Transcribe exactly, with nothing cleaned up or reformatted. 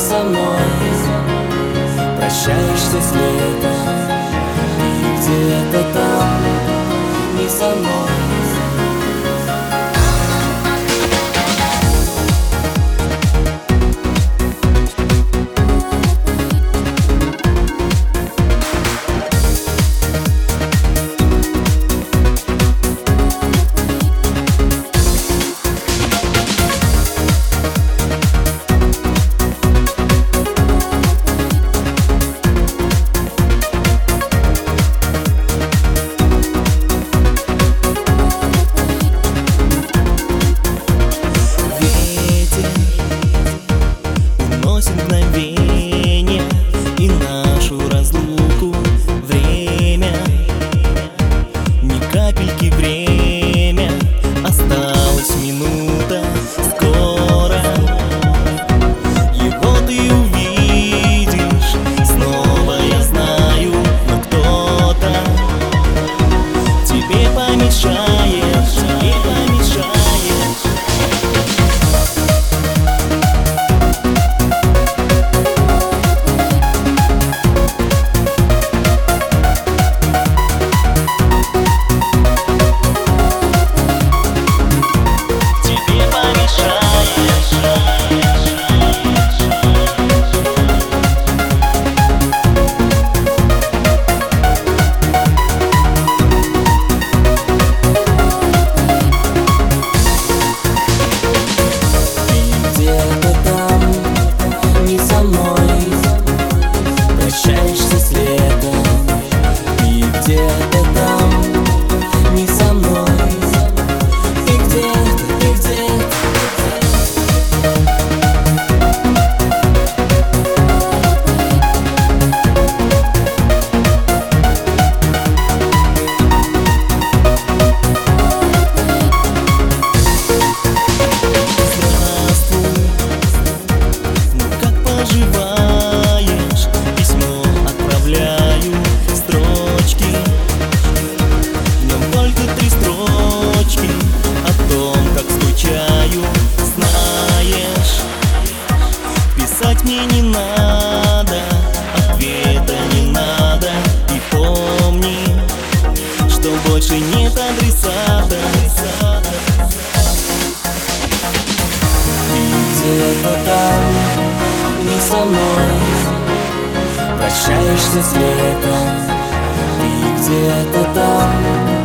со мной, прощаешься с летом, и где-то там не со мной. Мгновение и нашу разлуку, время, ни капельки время, осталась минута, скоро его ты увидишь снова, я знаю, но кто-то тебе помешает, тебе помешает. Прощаешься с летом, и где-то там не со мной, и где-то, и где-то. Здравствуй, ну как поживаешь? Письмо отправляю, строчки, в нем только три строчки о том, как скучаю. Знаешь, писать мне не надо, ответа не надо. И помни, что больше нет адресата. Где-то там не со мной, прощаешься с летом, и где-то там